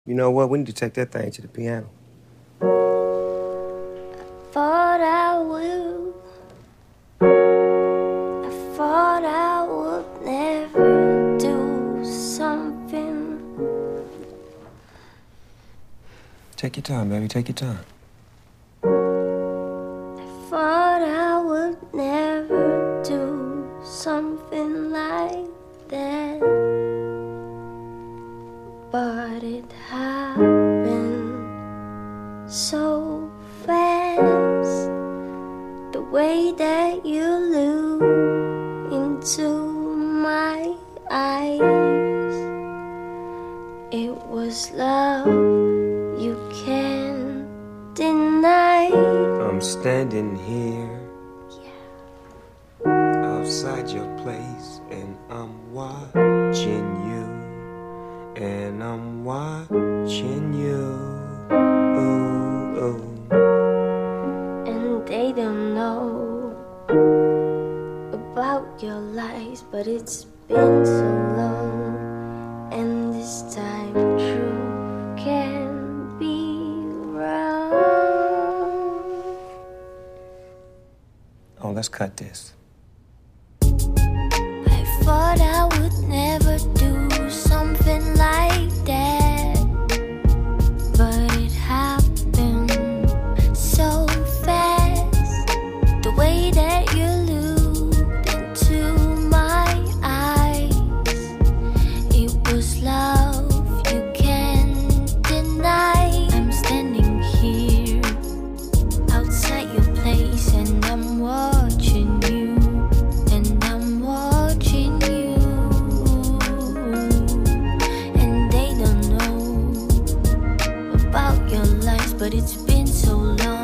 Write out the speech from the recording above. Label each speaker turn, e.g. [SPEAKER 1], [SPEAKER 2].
[SPEAKER 1] You know what? We need to take that thing to the piano.
[SPEAKER 2] Thought I would. I thought I would never do something.
[SPEAKER 1] Take your time, baby. Take your time.
[SPEAKER 2] I thought I would never do something like that. But it happened so fast. The way that you look into my eyes, it was love you can't deny.
[SPEAKER 1] I'm standing here outside your place, and I'm watching you. And I'm watching you. Ooh, ooh.
[SPEAKER 2] And they don't know about your lies, but it's been so long. And this time truth can be wrong.
[SPEAKER 1] Oh, let's cut this.
[SPEAKER 2] I thought I would never do something like that, but it happened so fast. The way that you looked into my eyes, it was love you can't deny. I'm standing here outside your place, and I'm watching you, and I'm watching you. And they don't know about your lies, but it's been so long.